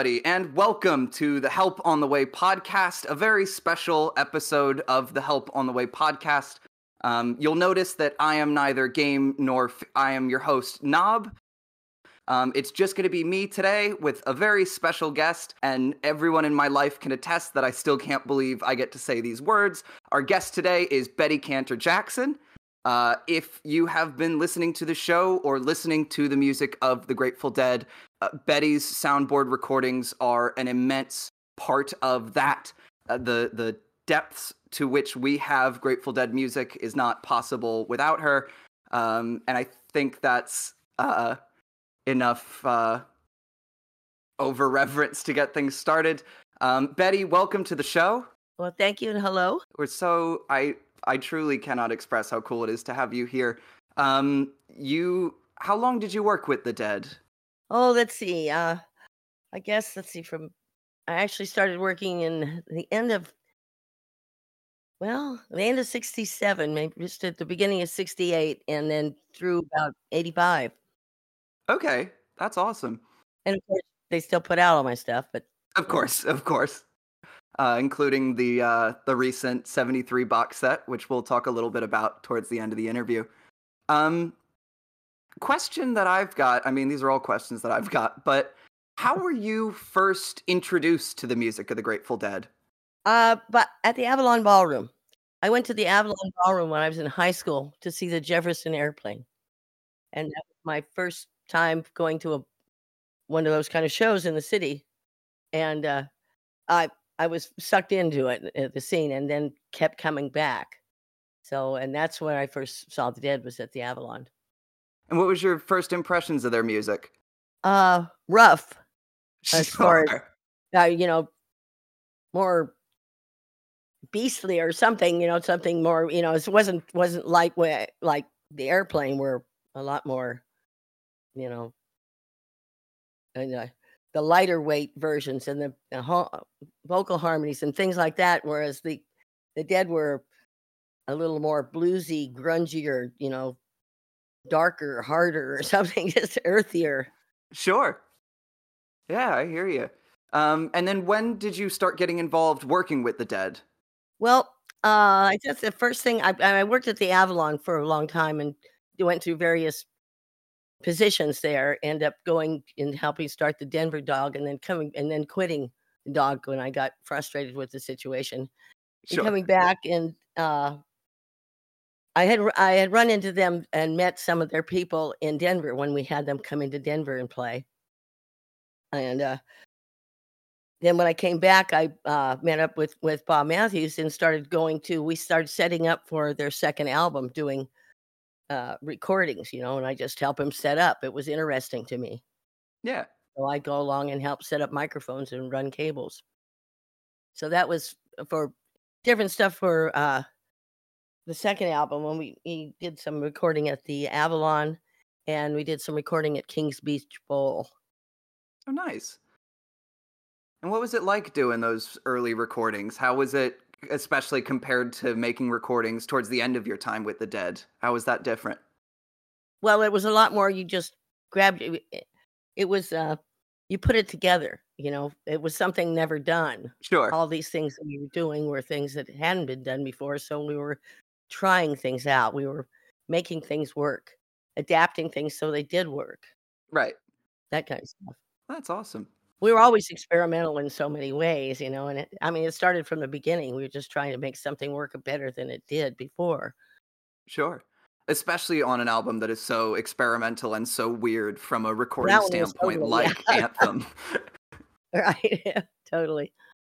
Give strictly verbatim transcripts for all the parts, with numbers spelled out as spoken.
everybody, and welcome to the Help on the Way podcast, a very special episode of the Help on the Way podcast. Um, you'll notice that I am neither game nor f- I am your host, Knob. Um, it's just going to be me today with a very special guest, and everyone in my life can attest that I still can't believe I get to say these words. Our guest today is Betty Cantor Jackson. Uh, if you have been listening to the show or listening to the music of the Grateful Dead, uh, Betty's soundboard recordings are an immense part of that. Uh, the the depths to which we have Grateful Dead music is not possible without her, um, and I think that's uh, enough uh, over reverence to get things started. Um, Betty, welcome to the show. Well, thank you and hello. We're so I. I truly cannot express how cool it is to have you here. Um, you, how long did you work with the Dead? Oh, let's see. Uh, I guess, let's see, from, I actually started working in the end of, well, the end of sixty-seven, maybe just at the beginning of sixty-eight, and then through about eighty-five. Okay, that's awesome. And of course, they still put out all my stuff, but. Of course, of course. Uh, including the uh, the recent seventy-three box set, which we'll talk a little bit about towards the end of the interview. Um, question that I've got, I mean, these are all questions that I've got, but how were you first introduced to the music of the Grateful Dead? Uh, but at the Avalon Ballroom. I went to the Avalon Ballroom when I was in high school to see the Jefferson Airplane. And that was my first time going to a one of those kind of shows in the city. And uh, I I was sucked into it, uh, the scene, and then kept coming back. So, and that's where I first saw the Dead, was at the Avalon. And what was your first impressions of their music? Uh, rough. As far as, Sure. uh, you know, more beastly or something, you know, something more, you know, it wasn't wasn't like wh- like the Airplane, were a lot more, you know, and uh, the lighter weight versions and the, the ho- vocal harmonies and things like that. Whereas the the Dead were a little more bluesy, grungier, you know, darker, harder, or something, just earthier. Sure. Yeah, I hear you. Um, and then when did you start getting involved working with the Dead? Well, uh, I guess the first thing I, I worked at the Avalon for a long time and went through various positions there. End up going and helping start the Denver Dog, and then coming and then quitting the Dog when I got frustrated with the situation. And Sure. coming back, and uh, I had I had run into them and met some of their people in Denver when we had them come into Denver and play. And uh, then when I came back, I uh, met up with with Bob Matthews and started going to. We started setting up for their second album, doing uh, recordings, you know, and I just help him set up. It was interesting to me. Yeah. So I go along and help set up microphones and run cables. So that was for different stuff for uh, the second album, when we, we did some recording at the Avalon, and we did some recording at King's Beach Bowl. Oh, nice. And what was it like doing those early recordings? How was it, especially compared to making recordings towards the end of your time with the Dead? How was that different? Well, it was a lot more. You just grabbed it. It was, uh, you put it together, you know, it was something never done. Sure. All these things that we were doing were things that hadn't been done before. So we were trying things out. We were making things work, adapting things so they did work. Right. That kind of stuff. That's awesome. We were always experimental in so many ways, you know, and it, I mean, it started from the beginning. We were just trying to make something work better than it did before. Sure. Especially on an album that is so experimental and so weird from a recording That one was standpoint, totally, like yeah. Anthem. Right. Yeah, totally.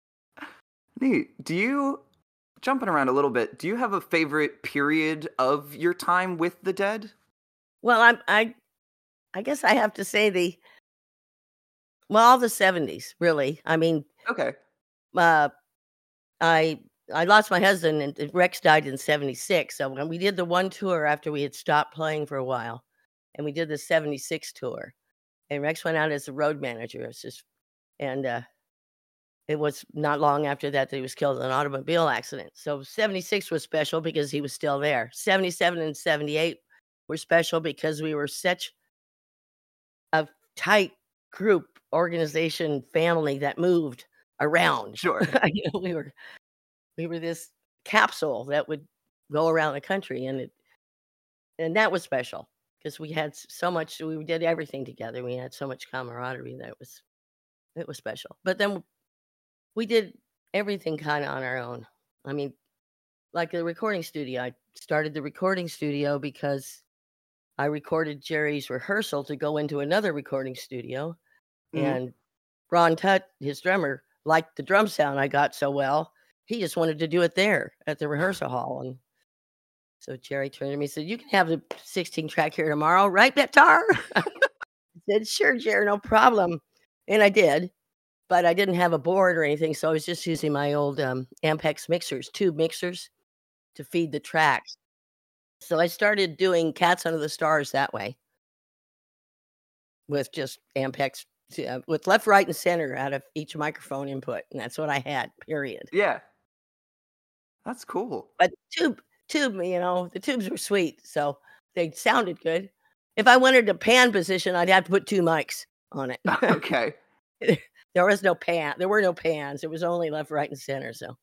Neat. Do you, jumping around a little bit, do you have a favorite period of your time with the Dead? Well, I'm, I, I guess I have to say the, well, all the seventies, really. I mean, Okay. uh, I I lost my husband, and Rex died in seventy-six. So when we did the one tour after we had stopped playing for a while, and we did the seventy-six tour, and Rex went out as the road manager. It's just, and uh, it was not long after that that he was killed in an automobile accident. So seventy-six was special because he was still there. seventy-seven and seventy-eight were special because we were such a tight group, organization, family that moved around. Sure. You know, we were we were this capsule that would go around the country, and it and that was special because we had s- so much. We did everything together. We had so much camaraderie that it was it was special. But then we did everything kind of on our own. I mean, like the recording studio. I started the recording studio because I recorded Jerry's rehearsal to go into another recording studio, Mhm. and Ron Tutt, his drummer, liked the drum sound I got so well. He just wanted to do it there at the rehearsal hall. And so Jerry turned to me and said, "You can have the sixteen track here tomorrow, right, Betar?" I said, "Sure, Jerry, no problem." And I did, but I didn't have a board or anything. So I was just using my old um, Ampex mixers, tube mixers to feed the tracks. So I started doing Cats Under the Stars that way with just Ampex, uh, with left, right, and center out of each microphone input. And that's what I had, period. Yeah. That's cool. But tube tube, you know, the tubes were sweet, so they sounded good. If I wanted a pan position, I'd have to put two mics on it. Okay. There was no pan there were no pans, it was only left, right, and center, so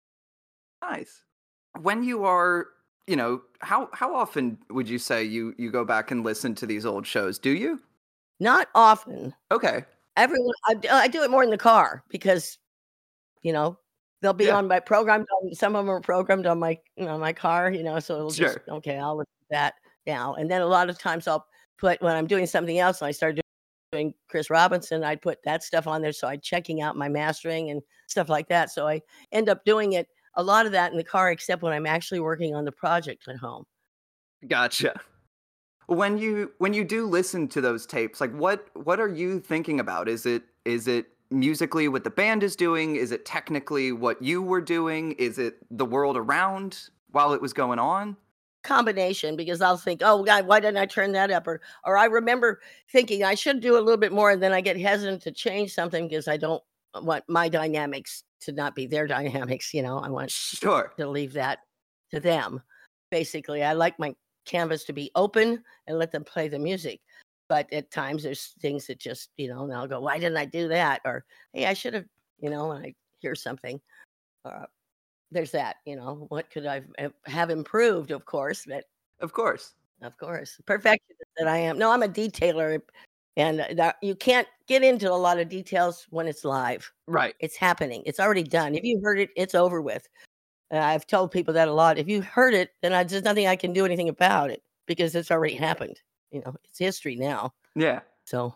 Nice. When you are, you know, how how often would you say you you go back and listen to these old shows? Do you? not often. Okay. Everyone I d I do it more in the car because, you know, they'll be Yeah. on my programmed on some of them are programmed on my you know, my car, you know, so it'll just, Sure. "Okay, I'll listen to that now," and then a lot of times I'll put when I'm doing something else and I start doing Chris Robinson, I'd put that stuff on there, so I'm checking out my mastering and stuff like that, so I end up doing it a lot of that in the car, except when I'm actually working on the project at home. Gotcha. When you when you do listen to those tapes, like what what are you thinking about? Is it is it musically what the band is doing? Is it technically what you were doing? Is it the world around while it was going on? Combination, because I'll think, "Oh, God, why didn't I turn that up?" Or or I remember thinking, "I should do a little bit more," and then I get hesitant to change something because I don't want my dynamics to not be their dynamics, you know? I want Sure. to leave that to them. Basically, I like my canvas to be open and let them play the music. But at times there's things that just, you know, and I'll go, "Why didn't I do that?" Or, "Hey, I should have," you know, when I hear something. Uh, there's that, you know, what could I have have improved, of course, but Of course. of course, perfectionist that I am. No, I'm a detailer, and that you can't get into a lot of details when it's live. Right. It's happening. It's already done. If you heard it, it's over with. Uh, I've told people that a lot. If you heard it, then I, there's nothing I can do anything about it because it's already happened. You know, it's history now. Yeah. So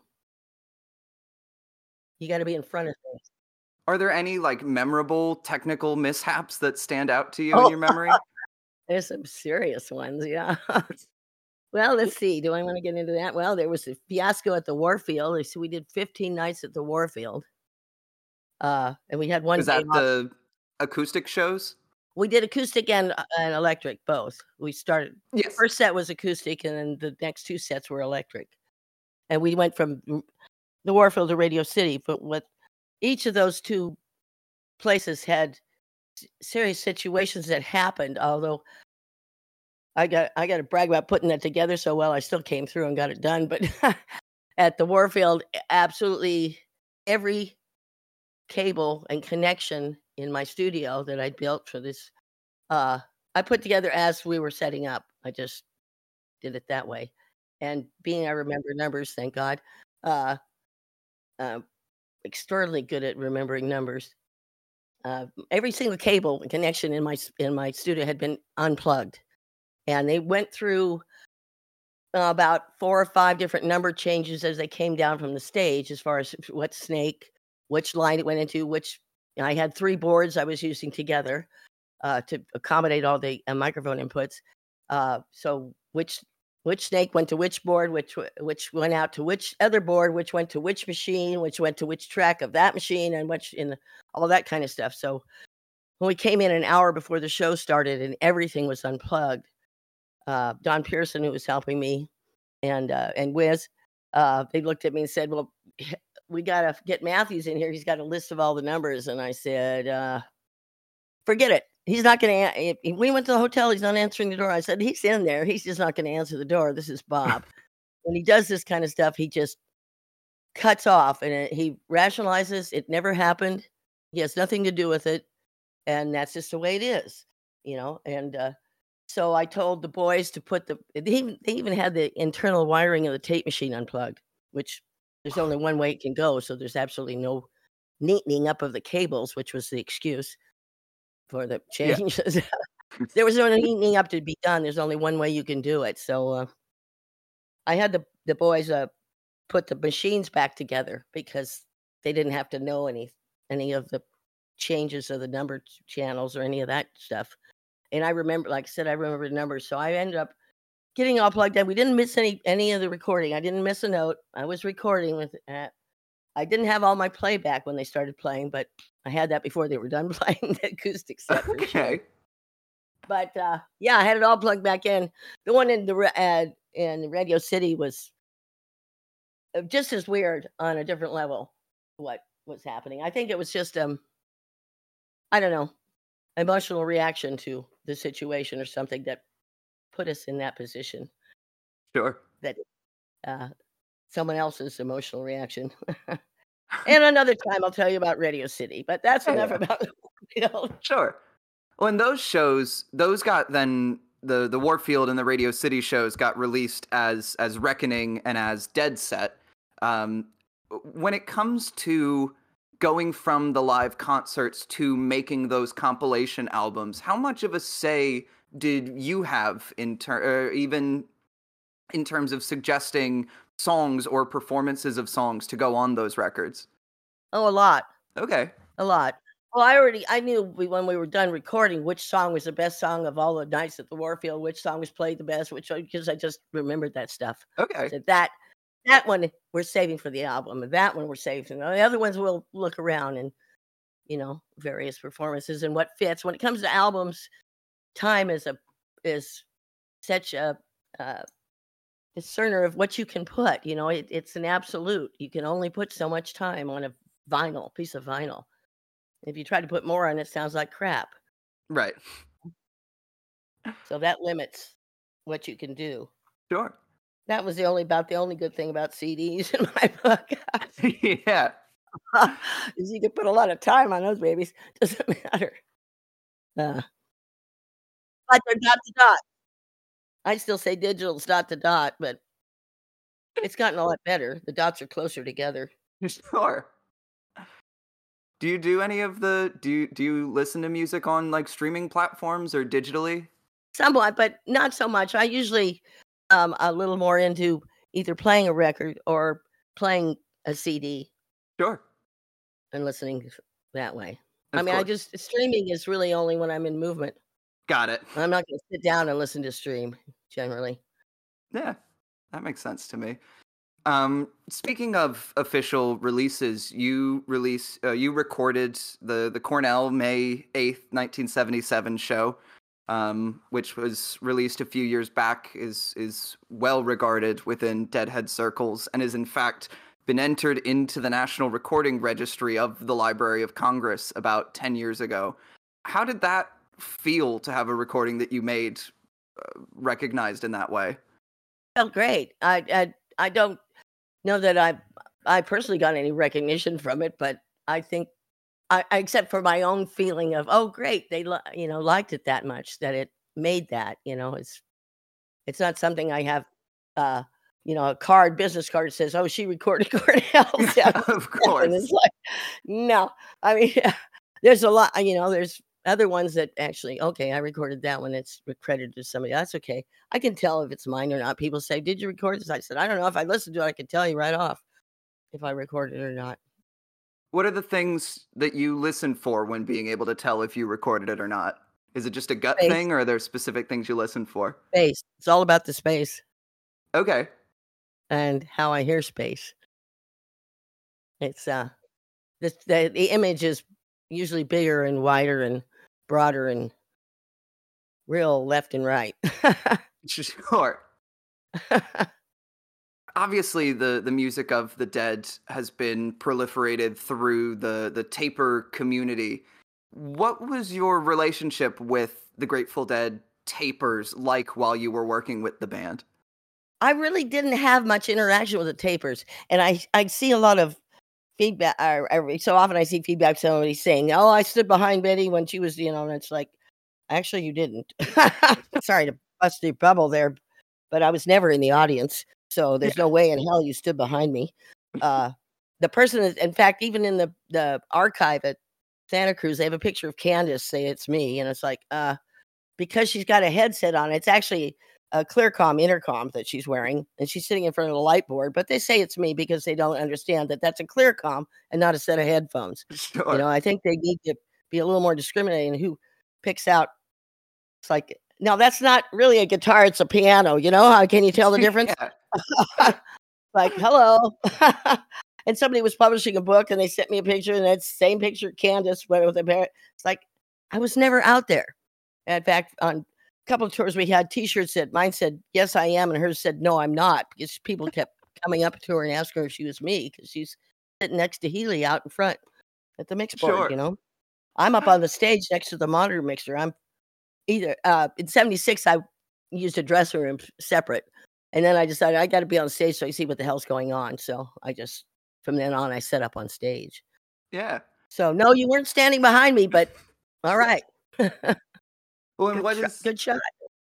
you got to be in front of things. Are there any like memorable technical mishaps that stand out to you in Oh, your memory? there's some serious ones. Yeah. Well, let's see. Do I want to get into that? Well, there was a fiasco at the Warfield. So we did fifteen nights at the Warfield. Uh, and we had one Is day that off. the acoustic shows? We did acoustic and, uh, and electric, both. We started Yes. first set was acoustic, and then the next two sets were electric. And we went from m- the Warfield to Radio City. But what each of those two places had s- serious situations that happened. Although I got I got to brag about putting that together so well. I still came through and got it done. But at the Warfield, absolutely every cable and connection in my studio that I built for this, uh, I put together as we were setting up. I just did it that way. And being I remember numbers, thank God, uh, uh, extraordinarily good at remembering numbers. Uh, every single cable and connection in my s- in my studio had been unplugged, and they went through uh, about four or five different number changes as they came down from the stage, as far as what snake, which line it went into, which I had three boards I was using together uh, to accommodate all the uh, microphone inputs. Uh, so which which snake went to which board, which w- which went out to which other board, which went to which machine, which went to which track of that machine, and which in all that kind of stuff. So when we came in an hour before the show started and everything was unplugged, uh, Don Pearson, who was helping me, and uh, and Wiz, uh, they looked at me and said, "Well, we gotta get Matthews in here. He's got a list of all the numbers." And I said, uh, "Forget it. He's not gonna." a- If if we went to the hotel, he's not answering the door. I said, "He's in there. He's just not gonna answer the door. This is Bob. When he does this kind of stuff, he just cuts off, and it, he rationalizes it never happened. He has nothing to do with it, and that's just the way it is, you know. And uh, so I told the boys to put the. They even, they even had the internal wiring of the tape machine unplugged, which there's only one way it can go, so there's absolutely no neatening up of the cables, which was the excuse for the Yeah. changes. There was no neatening up to be done. There's only one way you can do it. So uh, I had the the boys uh, put the machines back together because they didn't have to know any any of the changes of the number ch- channels or any of that stuff. And I remember, like I said, I remember the numbers. So I ended up getting all plugged in. We didn't miss any any of the recording. I didn't miss a note. I was recording with uh, I didn't have all my playback when they started playing, but I had that before they were done playing the acoustic set for sure. Okay. But uh, yeah, I had it all plugged back in. The one in the ra- uh, in Radio City was uh, just as weird on a different level. What was happening? I think it was just um, I don't know, emotional reaction to the situation or something that put us in that position. Sure. That uh, someone else's emotional reaction. And another time I'll tell you about Radio City, but that's Yeah, enough yeah. about you know. Sure. Well, and those shows, those got then the the Warfield and the Radio City shows got released as as Reckoning and as Dead Set. Um, when it comes to going from the live concerts to making those compilation albums, how much of a say did you have in ter- uh, even in terms of suggesting songs or performances of songs to go on those records? Oh, a lot. Okay. A lot. Well, I already I knew we, when we were done recording which song was the best song of all the nights at the Warfield, which song was played the best, which because I just remembered that stuff. Okay. So that that one we're saving for the album, and that one we're saving. The other ones we'll look around and you know various performances and what fits. When it comes to albums, time is a is such a uh, discerner of what you can put. You know, it, it's an absolute. You can only put so much time on a vinyl piece of vinyl. If you try to put more on it, sounds like crap. Right. So that limits what you can do. Sure. That was the only about the only good thing about C Ds in my book. Yeah. Is you can put a lot of time on those babies. Doesn't matter. Uh, but they're dot to dot. I still say digital's dot to dot, but it's gotten a lot better. The dots are closer together. Sure. Do you do any of the do you do you listen to music on like streaming platforms or digitally? Somewhat, but not so much. I usually um a little more into either playing a record or playing a C D Sure. and listening that way. I Of mean, I course. just streaming is really only when I'm in movement. Got it. I'm not gonna sit down and listen to stream generally. Yeah. That makes sense to me. Um, speaking of official releases, you release uh, you recorded the the Cornell May eighth, nineteen seventy-seven show, um, which was released a few years back, is is well regarded within Deadhead circles, and is in fact been entered into the National Recording Registry of the Library of Congress about ten years ago. How did that feel to have a recording that you made uh, recognized in that way? Felt great. I I I don't know that I I personally got any recognition from it, but I think I, I except for my own feeling of oh great they li- you know liked it that much that it made that you know it's it's not something I have uh you know a card business card that says oh she recorded Cornell Of and it's course. like no I mean there's a lot you know there's other ones that actually okay I recorded that one it's credited to somebody that's okay I can tell if it's mine or not people say did you record this I said I don't know if I listened to it I could tell you right off if I recorded it or not. What are the things that you listen for when being able to tell if you recorded it or not? Is it just a gut Space, thing, or are there specific things you listen for? space. It's all about the space Okay. and how I hear space. It's uh the the, the image is usually bigger and wider and broader and real left and right. Sure. Obviously, the, the music of the Dead has been proliferated through the, the taper community. What was your relationship with the Grateful Dead tapers like while you were working with the band? I really didn't have much interaction with the tapers, and I I see a lot of feedback. Or every so often I see feedback somebody saying, "Oh, I stood behind Betty when she was," you know, and it's like, actually, you didn't. Sorry to bust your bubble there, but I was never in the audience, so there's Yeah. no way in hell you stood behind me. Uh, the person is, in fact, even in the the archive at Santa Cruz, they have a picture of Candace, say it's me, and it's like, uh, because she's got a headset on, it's actually a Clearcom intercom that she's wearing, and she's sitting in front of the light board, but they say it's me because they don't understand that that's a Clearcom and not a set of headphones. Sure. You know, I think they need to be a little more discriminating in who picks out. It's like, no, that's not really a guitar, it's a piano, you know? How can you tell the difference? Yeah. Like, hello. And somebody was publishing a book and they sent me a picture, and that same picture, Candace went with a parent. It's like, I was never out there. In fact, on a couple of tours we had t-shirts that mine said, "Yes, I am," and hers said, "No, I'm not," because people kept coming up to her and asking her if she was me, because she's sitting next to Healy out in front at the mix board, Sure. you know? I'm up on the stage next to the monitor mixer. I'm either uh, in seventy-six, I used a dressing room separate, and then I decided I got to be on stage so I see what the hell's going on. So I just, from then on, I set up on stage. Yeah. So no, you weren't standing behind me, but all right. Well, and Good what shot, is good shot.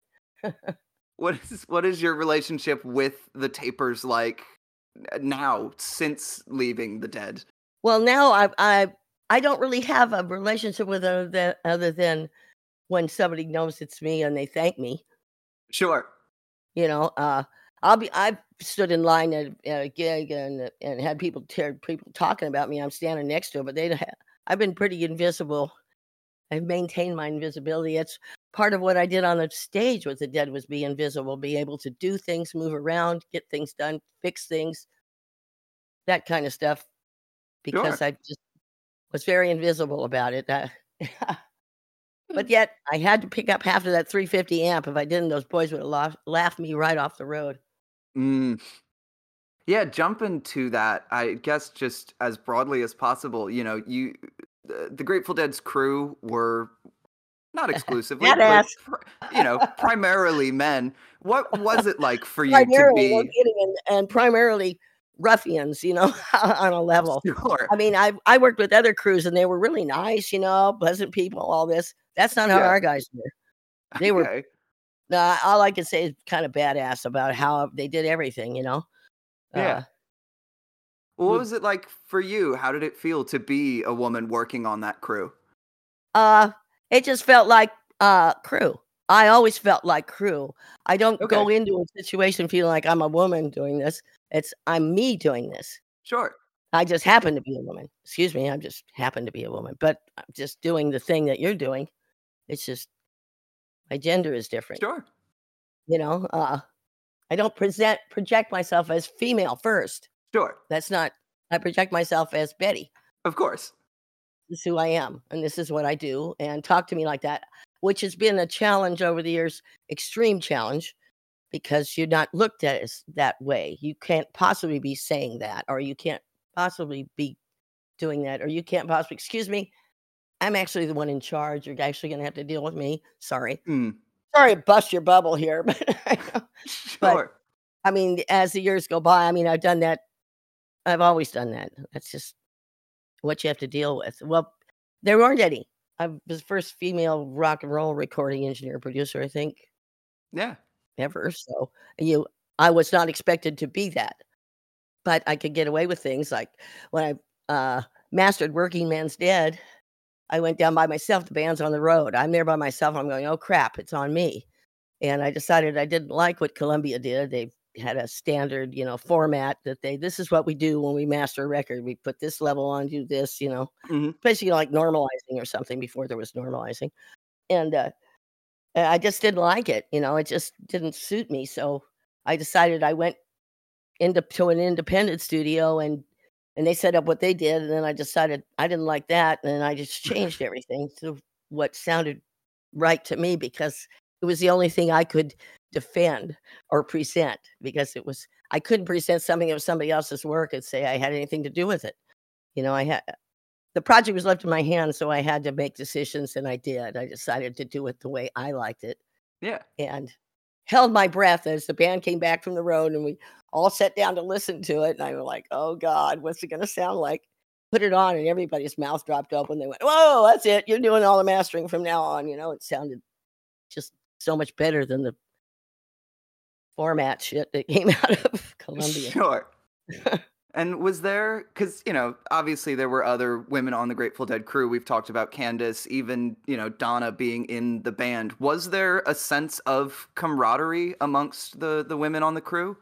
what is what is your relationship with the tapers like n- now since leaving the Dead? Well, now I I I don't really have a relationship with other than other than when somebody knows it's me and they thank me. Sure. You know, uh, I'll be I've stood in line at, at a gig and and had people tear people talking about me. I'm standing next to it, but they don't ha- I've been pretty invisible. I've maintained my invisibility. It's part of what I did on the stage with the Dead, was be invisible, be able to do things, move around, get things done, fix things, that kind of stuff, because Sure. I just was very invisible about it. Uh, but yet I had to pick up half of that three fifty amp. If I didn't, those boys would have laughed, laughed me right off the road. Mm. Yeah, jump into that. I guess just as broadly as possible. You know, you the, the Grateful Dead's crew were not exclusively, That but ass. pr- you know, primarily men. What was it like for you to Primarily, no be kidding, and, and primarily ruffians, you know, on a level. sure? I mean, I I worked with other crews and they were really nice, you know, pleasant people, all this. That's not how Yeah. our guys were. They were, Okay. uh, all I can say is kind of badass about how they did everything, you know. Yeah. Uh, Well, what would was it like for you? How did it feel to be a woman working on that crew? uh, it just felt like uh crew. I always felt like crew. I don't Okay. go into a situation feeling like I'm a woman doing this. It's I'm me doing this. Sure. I just happen to be a woman. Excuse me, I just happen to be a woman, but I'm just doing the thing that you're doing. It's just my gender is different, Sure. you know? Uh, I don't present project myself as female first. Sure. That's not I project myself as Betty. Of course. This is who I am, and this is what I do, and talk to me like that, which has been a challenge over the years, extreme challenge, because you're not looked at as that way. You can't possibly be saying that, or you can't possibly be doing that, or you can't possibly, excuse me, I'm actually the one in charge. You're actually gonna have to deal with me. Sorry. Mm. Sorry to bust your bubble here, but but Sure. I mean, as the years go by, I mean, I've done that. I've always done that. That's just what you have to deal with. Well, there weren't any. I was the first female rock and roll recording engineer producer, I think, Yeah. ever. So you I was not expected to be that, but I could get away with things like when I uh mastered Working Man's Dead. I went down by myself. The band's on the road. I'm there by myself. I'm going, oh crap, it's on me. And I decided I didn't like what Columbia did. They had a standard, you know, format that they, this is what we do when we master a record. We put this level on, do this, you know, Hmm. basically like normalizing or something before there was normalizing. And uh, I just didn't like it. You know, it just didn't suit me. So I decided I went into to an independent studio and and they set up what they did, and then I decided I didn't like that, and then I just changed everything to what sounded right to me, because it was the only thing I could defend or present, because it was I couldn't present something that was somebody else's work and say I had anything to do with it. You know, I had the project was left in my hands, so I had to make decisions, and I did. I decided to do it the way I liked it, Yeah. and held my breath as the band came back from the road, and we all sat down to listen to it. And I was like, "Oh God, what's it going to sound like?" Put it on, and everybody's mouth dropped open. They went, "Whoa, that's it! You're doing all the mastering from now on." You know, it sounded just so much better than the format shit that came out of Columbia. Sure. And was there, because, you know, obviously there were other women on the Grateful Dead crew. We've talked about Candace, even, you know, Donna being in the band. Was there a sense of camaraderie amongst the, the women on the crew?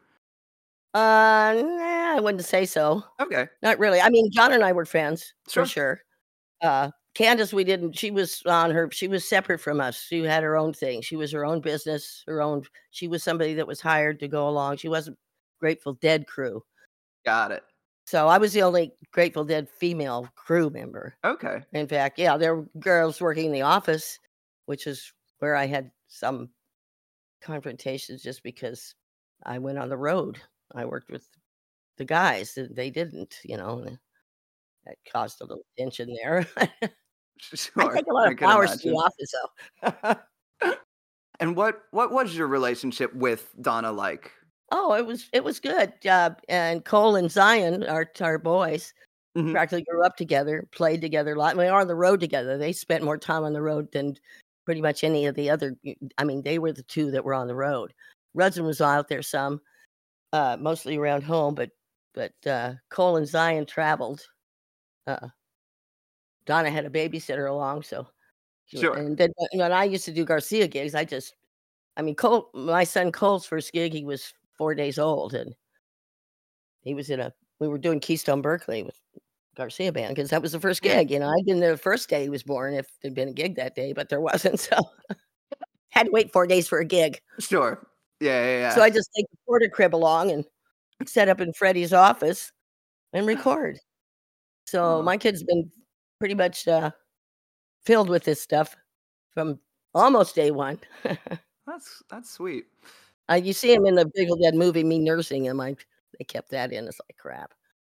Uh, nah, I wouldn't say so. Okay. Not really. I mean, John and I were friends, Sure. for sure. Uh, Candace, we didn't, she was on her, she was separate from us. She had her own thing. She was her own business, her own, she was somebody that was hired to go along. She wasn't Grateful Dead crew. Got it. So I was the only Grateful Dead female crew member. Okay. In fact, yeah, there were girls working in the office, which is where I had some confrontations just because I went on the road. I worked with the guys, and they didn't, you know, and that caused a little tension there. Sure. I take a lot I of can flowers to the imagine. office, though. And what what was your relationship with Donna like? Oh, it was it was good. Uh, and Cole and Zion, our our boys, Mhm. practically grew up together, played together a lot. And we are on the road together. They spent more time on the road than pretty much any of the other. I mean, they were the two that were on the road. Rudson was out there some, uh, mostly around home, but but uh, Cole and Zion traveled. Uh, Donna had a babysitter along, so Sure. and then when I used to do Garcia gigs, I just, I mean, Cole, my son Cole's first gig, he was four days old, and he was in a, we were doing Keystone Berkeley with Garcia Band because that was the first Yeah. gig. You know, I'd been there the first day he was born if there'd been a gig that day, but there wasn't. So had to wait four days for a gig. Sure. Yeah, yeah, yeah. So I just take the porter crib along and set up in Freddie's office and record. So Oh, my kid's been pretty much uh, filled with this stuff from almost day one. that's that's sweet. Uh, you see him in the Grateful Dead movie, me nursing him. I they kept that in. It's like crap.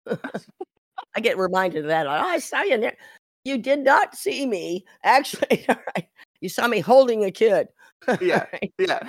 I get reminded of that. Like, oh, I saw you in there. You did not see me. Actually, all right. You saw me holding a kid. Yeah. Right. Yeah.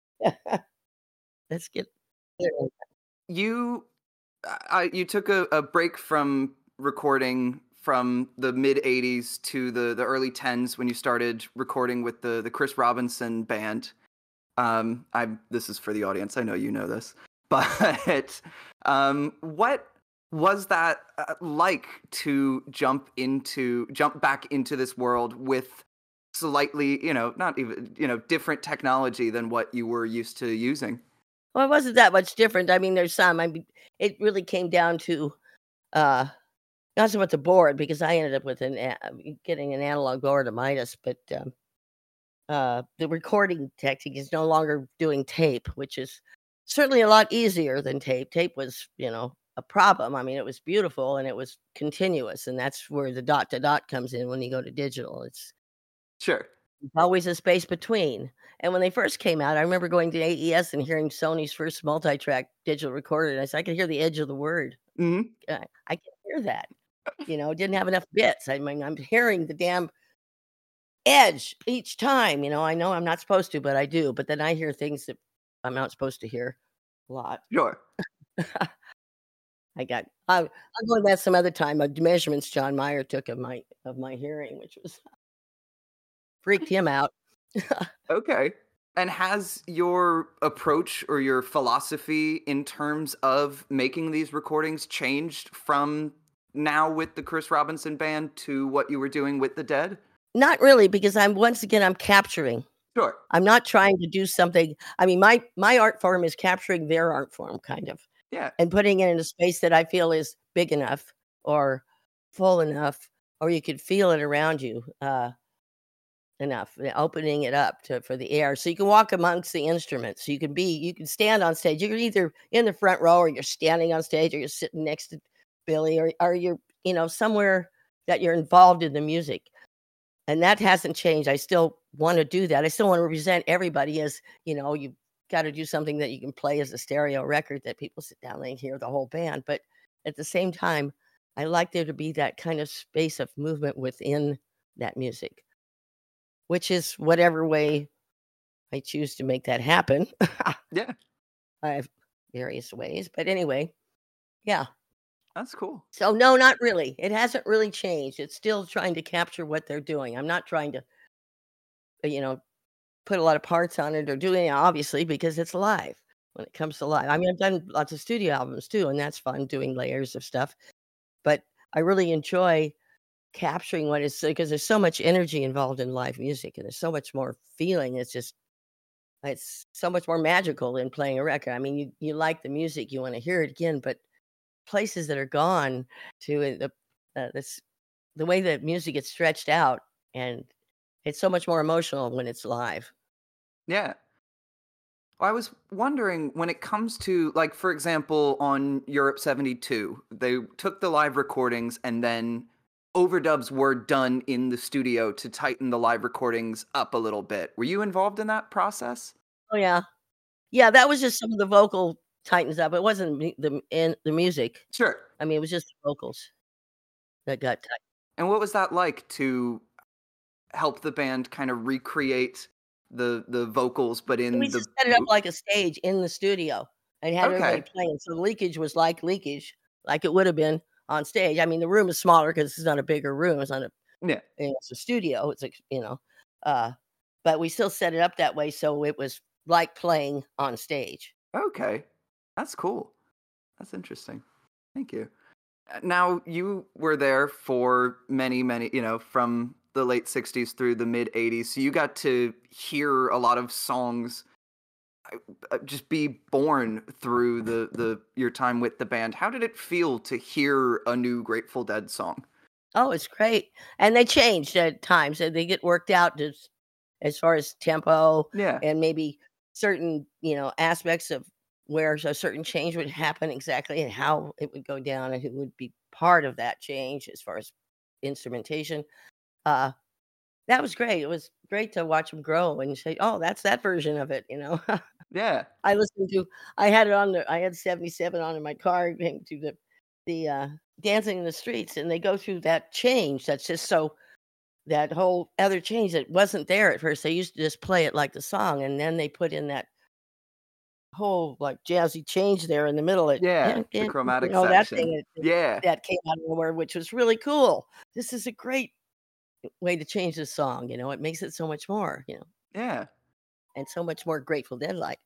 Let's get You I you took a, a break from recording from the mid eighties to the, the early tens when you started recording with the, the Chris Robinson band. Um, I this is for the audience. I know you know this, but um, what was that uh, like to jump into jump back into this world with slightly, you know, not even, you know, different technology than what you were used to using? well, it wasn't that much different. I mean, there's some. I mean, it really came down to uh not so much the board because I ended up with an a- getting an analog board, a Midas, but um, uh, the recording technique is no longer doing tape, which is certainly a lot easier than tape. Tape was, you know, a problem. I mean, it was beautiful and it was continuous, and that's where the dot to dot comes in when you go to digital. It's Sure. always a space between. And when they first came out, I remember going to A E S and hearing Sony's first multi-track digital recorder, and I said, I could hear the edge of the word. Hmm. I, I can hear that. You know, it didn't have enough bits. I mean, I'm hearing the damn edge each time. You know, I know I'm not supposed to, but I do. But then I hear things that I'm not supposed to hear a lot. Sure. I got. I, I'll go into that some other time. Uh, measurements John Mayer took of my of my hearing, which was freaked him out. Okay. And has your approach or your philosophy in terms of making these recordings changed from now with the Chris Robinson band to what you were doing with the Dead? Not really, because I'm once again I'm capturing. Sure. I'm not trying to do something. I mean, my my art form is capturing their art form, kind of, Yeah. and putting it in a space that I feel is big enough or full enough, or you could feel it around you uh, enough, uh, opening it up to for the air, so you can walk amongst the instruments. You can be, you can stand on stage. You're either in the front row, or you're standing on stage, or you're sitting next to Billy, or or you're, you know, somewhere that you're involved in the music. And that hasn't changed. I still want to do that. I still want to represent everybody as, you know, you've got to do something that you can play as a stereo record that people sit down and hear the whole band. But at the same time, I like there to be that kind of space of movement within that music, which is whatever way I choose to make that happen. Yeah, I have various ways, but anyway, yeah. that's cool. So no, not really. It hasn't really changed. It's still trying to capture what they're doing. I'm not trying to, uh, you know, put a lot of parts on it or do anything, obviously, because it's live when it comes to live. I mean, I've done lots of studio albums too, and that's fun doing layers of stuff. But I really enjoy capturing what is because there's so much energy involved in live music and there's so much more feeling. It's just it's so much more magical than playing a record. I mean, you you like the music, you want to hear it again, but places that are gone to uh, the uh, this the way that music gets stretched out, and it's so much more emotional when it's live. Yeah. I was wondering when it comes to, like, for example, on Europe seventy-two, they took the live recordings and then overdubs were done in the studio to tighten the live recordings up a little bit. Were you involved in that process? Oh yeah, yeah. That was just some of the vocal tightens up. It wasn't mu- the in the music. Sure. I mean, it was just the vocals that got tight. And what was that like to help the band kind of recreate the the vocals, but We in the just set it up like a stage in the studio and had everybody okay, playing. So the leakage was like leakage, like it would have been on stage. I mean, the room is smaller because it's not a bigger room. It's not a yeah, you know, it's a studio. It's like, you know, uh, but we still set it up that way so it was like playing on stage. okay, that's cool. That's interesting. Thank you. Uh, Now, you were there for many, many, you know, from the late sixties through the mid eighties. So you got to hear a lot of songs uh, uh, just be born through the, the your time with the band. How did it feel to hear a new Grateful Dead song? Oh, it's great. And they changed at times. And they get worked out as, as far as tempo Yeah. and maybe certain, you know, aspects of where a certain change would happen exactly and how it would go down and who would be part of that change as far as instrumentation. Uh, that was great. It was great to watch them grow and say, "Oh, that's that version of it," you know? Yeah. I listened to I had it on the I had seventy-seven on in my car going to the the, uh, Dancing in the Streets, and they go through that change that's just so that whole other change that wasn't there at first. They used to just play it like the song, and then they put in that whole, like, jazzy change there in the middle, it Yeah. you The chromatic know, that section. thing that Yeah. that came out of nowhere, which was really cool. This is a great way to change the song, you know, it makes it so much more, you know, Yeah. and so much more Grateful Dead like.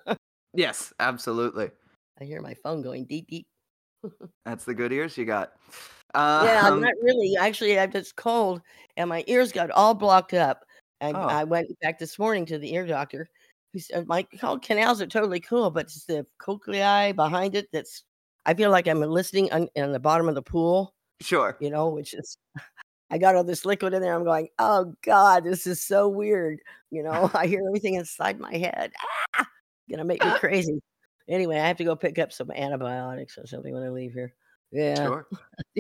Yes, absolutely. I hear my phone going deep, deep. That's the good ears you got. Yeah, Um, not really. Actually, I just cold and my ears got all blocked up. And oh, I went back this morning to the ear doctor who said my called canals are totally cool, but it's the cochlea behind it that's I feel like I'm listening on, on the bottom of the pool, sure. you know, which is I got all this liquid in there. I'm going, oh God, this is so weird. You know, I hear everything inside my head. Ah, gonna make me crazy. Anyway, I have to go pick up some antibiotics or something when I leave here. Yeah. Sure.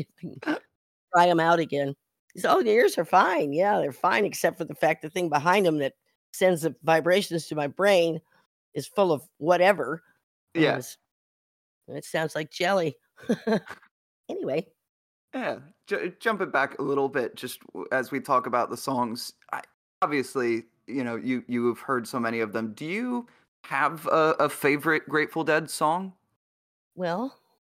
Try 'em out again. He said, "Oh, the ears are fine. Yeah, they're fine, except for the fact the thing behind them that sends the vibrations to my brain is full of whatever, and Yeah. it's it sounds like jelly." Anyway, Yeah, J- jumping back a little bit, just w- as we talk about the songs. I, obviously, you know, you you have heard so many of them. Do you have a, a favorite Grateful Dead song? well,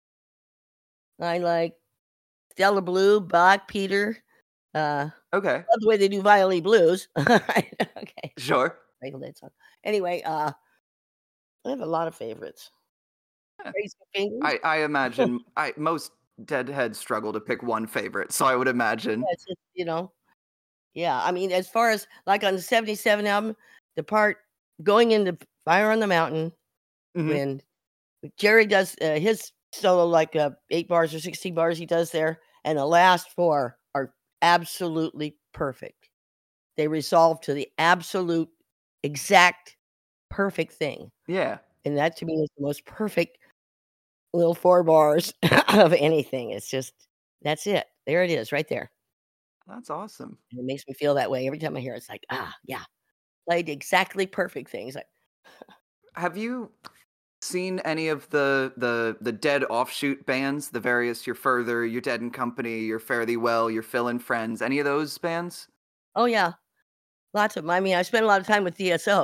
I like Stella Blue, Bach, Peter, uh, Okay, love the way they do Violin Blues. Okay, sure. Grateful Dead song. Anyway, uh, I have a lot of favorites. Yeah. Crazy Fingers. I I imagine I most Deadheads struggle to pick one favorite, so I would imagine. Yeah, it's just, you know yeah, I mean, as far as like on the seventy-seven album, the part going into Fire on the Mountain Hmm. when Jerry does uh, his solo, like uh, eight bars or sixteen bars he does there, and the last four are absolutely perfect. They resolve to the absolute, exact, perfect thing. Yeah, And that to me is the most perfect little four bars of anything. It's just, that's it. There it is, right there. that's awesome. And it makes me feel that way every time I hear it. It's like, ah, yeah, played exactly perfect things. Like, Have you seen any of the the the Dead offshoot bands? The various Your Further, Your Dead and Company, Your Fare Thee Well, Your Phil and Friends. Any of those bands? oh, yeah, lots of 'em. I mean, I spent a lot of time with D S O.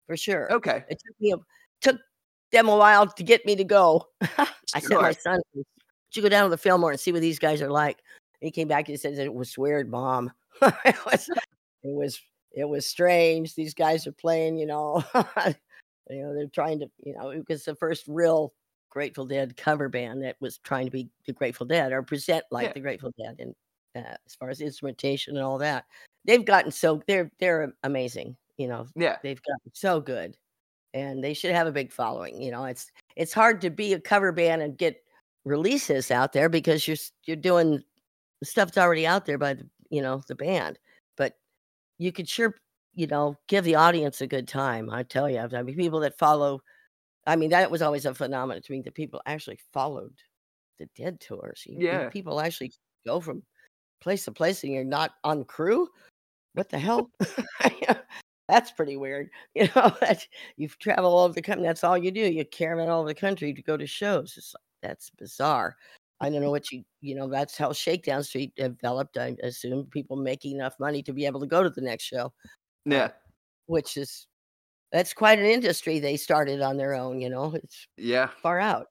for sure. Okay. It took me a, took them a while to get me to go. I sent my Sure. son, "Would you go down to the Fillmore and see what these guys are like?" He came back and said it was weird, Mom. it was, it was, it was strange. These guys are playing, you know, you know, they're trying to, you know, it was the first real Grateful Dead cover band that was trying to be the Grateful Dead or present like Yeah. the Grateful Dead, and uh, as far as instrumentation and all that, they've gotten so they're they're amazing. You know, Yeah. they've gotten so good, and they should have a big following. You know, it's it's hard to be a cover band and get releases out there because you're you're doing stuff that's already out there by the you know the band, but you could sure you know give the audience a good time. I tell you, I mean, people that follow. I mean, that was always a phenomenon to me that people actually followed the Dead tours. You, you Yeah. people actually go from place to place and you're not on crew. What the hell? That's pretty weird. You know, that you travel all over the country. That's all you do. You caravan all over the country to go to shows. It's like, that's bizarre. I don't know what you, you know, that's how Shakedown Street developed. I assume people making enough money to be able to go to the next show, Yeah. uh, which is, that's quite an industry they started on their own, you know, it's Yeah. far out.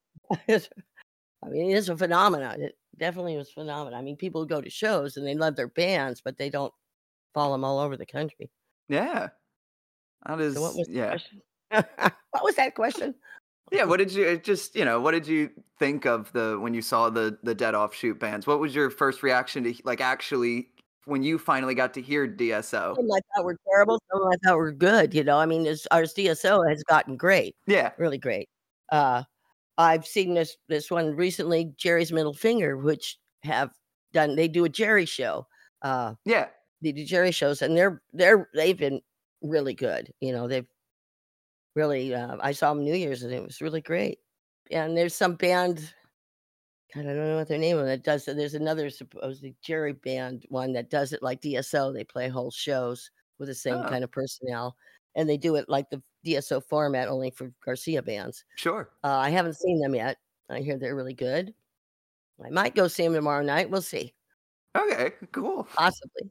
I mean, it is a phenomenon. It definitely was a phenomenon. I mean, people go to shows and they love their bands, but they don't follow them all over the country. Yeah. That So what is, was the yeah. question? What was that question? Yeah, what did you it just, you know, what did you think of the when you saw the the Dead Offshoot bands? What was your first reaction to like actually when you finally got to hear D S O? Some I thought were terrible, some I thought were good, you know. I mean, this our D S O has gotten great, Yeah. really great. Uh, I've seen this this one recently, Jerry's Middle Finger, which have done they do a Jerry show. Uh, Yeah. they do Jerry shows, and they're they're they've been really good. You know, they've really. Uh, I saw them New Year's, and it was really great. And there's some band. God, I don't know what their name is. That does it. There's another supposedly Jerry band one that does it like D S O. They play whole shows with the same Oh, kind of personnel, and they do it like the D S O format, only for Garcia bands. sure. Uh, I haven't seen them yet. I hear they're really good. I might go see them tomorrow night. We'll see. Okay, cool. Possibly.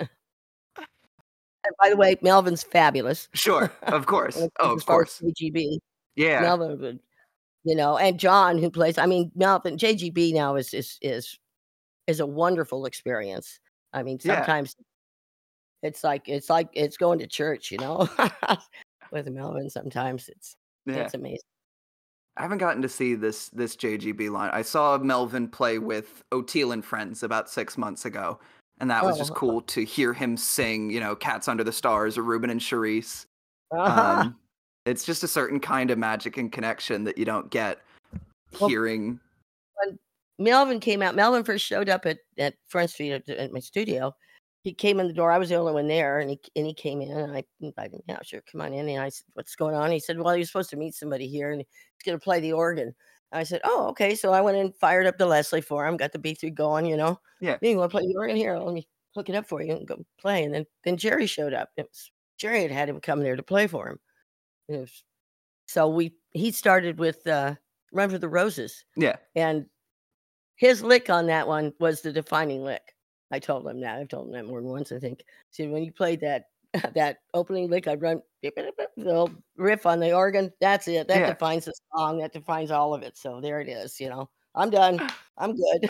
And by the way, Melvin's fabulous. Sure. Of When course. it Oh, comes as of far as course. J G B, Yeah. Melvin would, you know, and John who plays. I mean, Melvin J G B now is is is is a wonderful experience. I mean, Yeah. sometimes it's like it's like it's going to church, you know, with Melvin. Sometimes it's Yeah. it's amazing. I haven't gotten to see this this J G B line. I saw Melvin play with O'Teal and Friends about six months ago, and that was just Oh, cool to hear him sing, you know, "Cats Under the Stars" or "Ruben and Charisse." uh-huh. Um, it's just a certain kind of magic and connection that you don't get Well, hearing. when Melvin came out, Melvin first showed up at at Front Street at, at my studio. He came in the door. I was the only one there, and he and he came in. And I invited him. Yeah, sure, come on in. And I said, "What's going on?" He said, "Well, you're supposed to meet somebody here, and he's going to play the organ." I said, "Oh, okay." So I went and fired up the Leslie for him. Got the B three going, you know. Yeah. "Hey, you want to play the organ here? Let me hook it up for you and go play." And then then Jerry showed up. It was Jerry had had him come there to play for him. It was, so we he started with uh, "Run for the Roses," Yeah. and his lick on that one was the defining lick. I told him that. I've told him that more than once, I think. See, when you played that that opening lick, I'd run the little riff on the organ. That's it. That Yeah. defines the song. That defines all of it. So there it is. You know, I'm done. I'm good.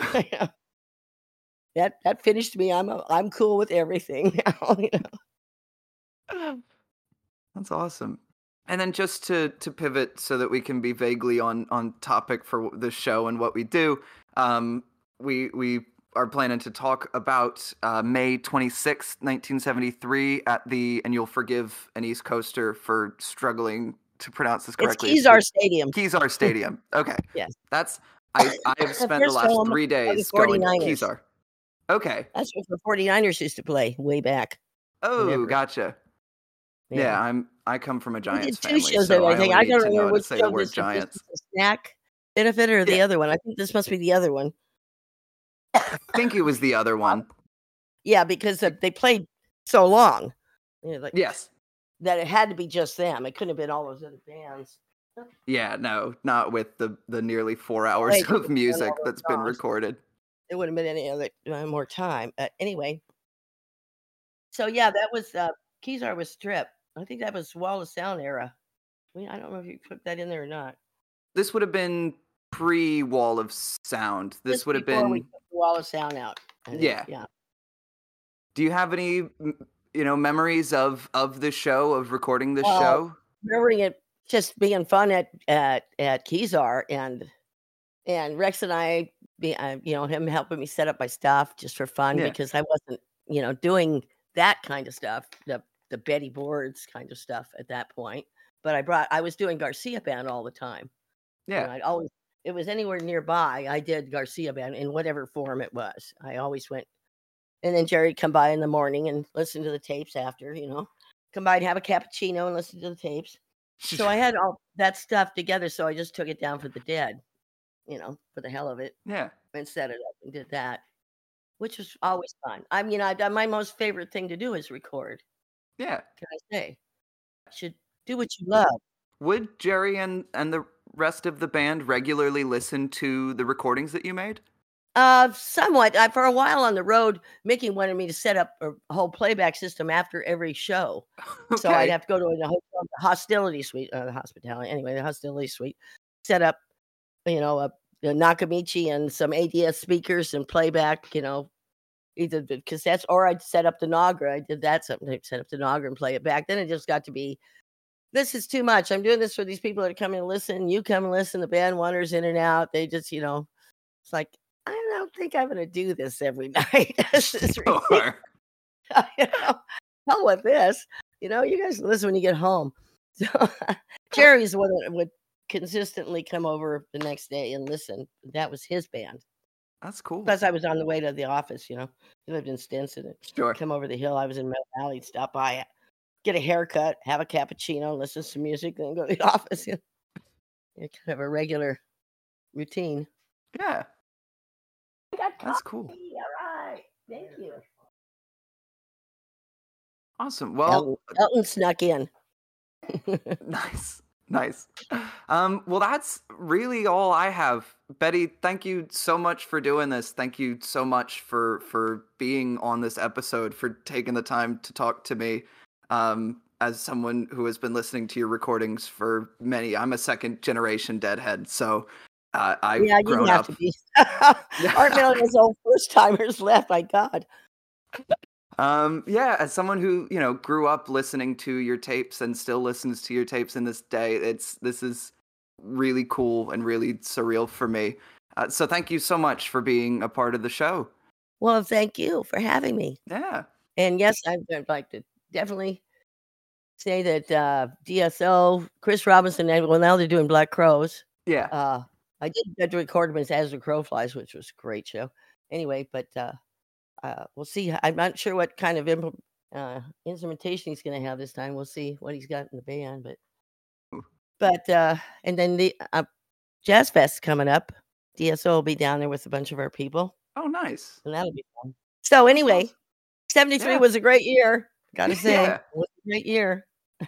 that that finished me. I'm a, I'm cool with everything now. You know? That's awesome. And then just to to pivot so that we can be vaguely on on topic for the show and what we do, um, we we are planning to talk about uh, May twenty-sixth, nineteen seventy-three at the, and you'll forgive an East Coaster for struggling to pronounce this It's correctly. It's Kezar the Stadium. Kezar Stadium. Okay. Yes. That's, I, I have The spent the first last home three of the days going to forty-niners. Kezar. Okay. That's what the forty-niners used to play way back. Oh, Whenever. gotcha. Yeah, Yeah. I'm. I come from a We Giants did two family, shows there, so I I think. only I need don't to know remember how to which say the show word this was. This Giants. was the snack benefit or the Yeah, other one. I think this must be the other one. I think it was the other one. Yeah, because uh, they played so long, you know, like Yes. that it had to be just them. It couldn't have been all those other bands. Yeah, no, not with the the nearly four hours Wait, they of would have done all music those that's been songs. recorded. There wouldn't have been any other uh, more time. Uh, anyway, so yeah, that was uh, Kezar was Strip. I think that was Wall of Sound era. I mean, I don't know if you put that in there or not. This would have been pre-Wall of Sound. This Just would have before we been put the Wall of Sound out. I think. Yeah. Yeah. Do you have any, m- you know, memories of of the show, of recording this Well, show? remembering it just being fun at at at Kezar and and Rex and I, be uh, you know, him helping me set up my stuff just for fun Yeah. because I wasn't, you know, doing that kind of stuff, the the Betty Boards kind of stuff at that point. But I brought, I was doing Garcia Band all the time. You know, Yeah. I'd always, it was anywhere nearby. I did Garcia Band in whatever form it was. I always went, and then Jerry'd come by in the morning and listen to the tapes after, you know, come by and have a cappuccino and listen to the tapes. So I had all that stuff together. So I just took it down for the dead, you know, for the hell of it, Yeah. and set it up and did that, which was always fun. I mean, I, my most favorite thing to do is record. Yeah. Can I say? You should do what you love. Would Jerry and and the rest of the band regularly listen to the recordings that you made? Uh, somewhat. I, for a while on the road, Mickey wanted me to set up a whole playback system after every show. So I'd Okay. have to go to a hotel, the hostility suite, uh, the hospitality, anyway, the hostility suite, set up, you know, a, a Nakamichi and some A D S speakers and playback, you know, either the cassettes or I'd set up the Nagra. I did that something, set up the Nagra and play it back. Then it just got to be, this is too much. I'm doing this for these people that are coming to listen. You come and listen. The band wanders in and out. They just, you know, it's like, I don't think I'm going to do this every night. This is ridiculous. Sure. You know, hell with this. You know, you guys listen when you get home. So Jerry's the one that would consistently come over the next day and listen. That was his band. That's cool. Plus, I was on the way to the office. You know, he lived in Stinson. And Sure. come over the hill. I was in Mill Valley. Stop by, get a haircut, have a cappuccino, listen to some music, then go to the office. You know, yeah, kind of a regular routine. Yeah. I got That's coffee. cool. All right. Thank you. Awesome. Well, Elton, Elton snuck in. nice. Nice. Um, well, that's really all I have. Betty, thank you so much for doing this. Thank you so much for for being on this episode, for taking the time to talk to me. Um, as someone who has been listening to your recordings for many, I'm a second generation Deadhead, so uh, I've Yeah, you grown have up. to be. Aren't many of those old first timers left? My God. Um, yeah, as someone who, you know, grew up listening to your tapes and still listens to your tapes in this day, it's this is really cool and really surreal for me. Uh, so thank you so much for being a part of the show. Well, thank you for having me. Yeah. And yes, I'd like to definitely say that uh, D S O, Chris Robinson, and well, now they're doing Black Crows. Yeah. Uh, I did get to record them as As the Crow Flies, which was a great show. Anyway, but uh, uh, we'll see. I'm not sure what kind of imp- uh, instrumentation he's going to have this time. We'll see what he's got in the band. But, Ooh. but uh, and then the uh, Jazz Fest coming up. D S O will be down there with a bunch of our people. Oh, nice. And that'll be fun. So anyway, awesome. seventy-three Yeah. was a great year. Gotta say, Yeah. it was a great year.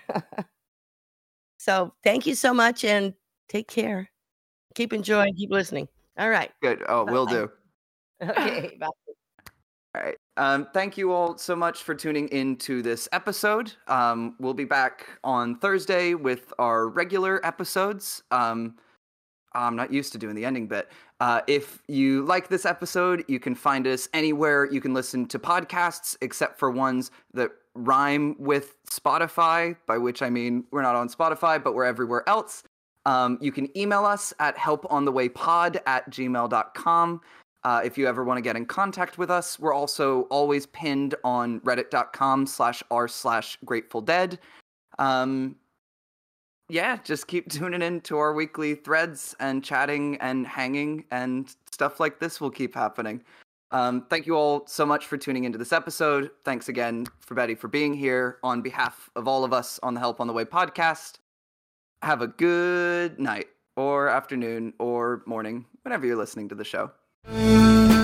So thank you so much and take care. Keep enjoying, keep listening. All right. Good. Oh, will Bye. do. Okay. Bye. All right. Um, thank you all so much for tuning into this episode. Um, we'll be back on Thursday with our regular episodes. Um, I'm not used to doing the ending bit. Uh, if you like this episode, you can find us anywhere you can listen to podcasts, except for ones that rhyme with Spotify, by which I mean we're not on Spotify, but we're everywhere else. Um, you can email us at helponthewaypod at gmail dot com. Uh, if you ever want to get in contact with us, we're also always pinned on reddit.com slash r slash Grateful Dead. Um, yeah, just keep tuning in to our weekly threads and chatting and hanging, and stuff like this will keep happening. Um, thank you all so much for tuning into this episode. Thanks again for Betty for being here on behalf of all of us on the Help on the Way podcast. Have a good night or afternoon or morning, whenever you're listening to the show.